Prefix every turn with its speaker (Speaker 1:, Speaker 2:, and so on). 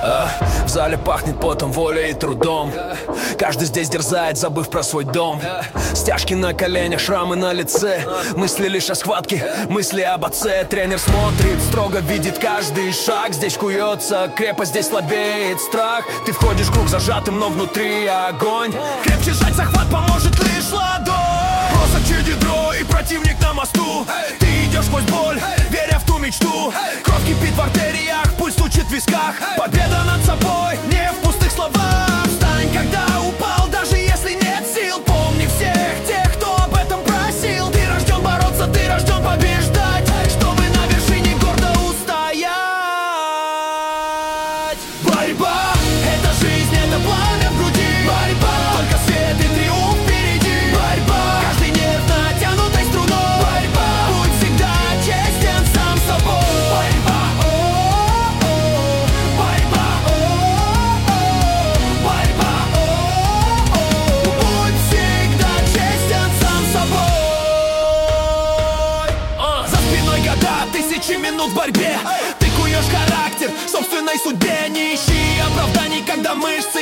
Speaker 1: В зале пахнет потом, волей и трудом. Каждый здесь дерзает, забыв про свой дом. Стяжки на коленях, шрамы на лице. Мысли лишь о схватке, мысли об отце. Тренер смотрит, строго видит каждый шаг. Здесь куется крепость, здесь слабеет страх. Ты входишь в круг зажатым, но внутри огонь. Крепче сжать захват поможет лишь ладонь. Бросок ядро и противник на мосту. Ты идешь сквозь боль, веря в ту мечту. Кровь кипит в артериях, пульс стучит в висках. Победа над собой, не в пустых словах. Встань, когда упал, даже если нет сил. Помни всех тех, кто об этом просил. Ты рожден бороться, ты рожден побеждать, чтобы на вершине гордо устоять. Борьба, это жизнь, это пламя в груди. Борьба, только свет и триумф впереди. Борьба, каждый нерв натянутой струной. Борьба, будь всегда честен сам с собой. Борьба, борьба, борьба, будь всегда честен сам с собой. За спиной года, тысячи минут в борьбе. Ты куешь характер собственной судьбе. Не ищи оправданий, когда мышцы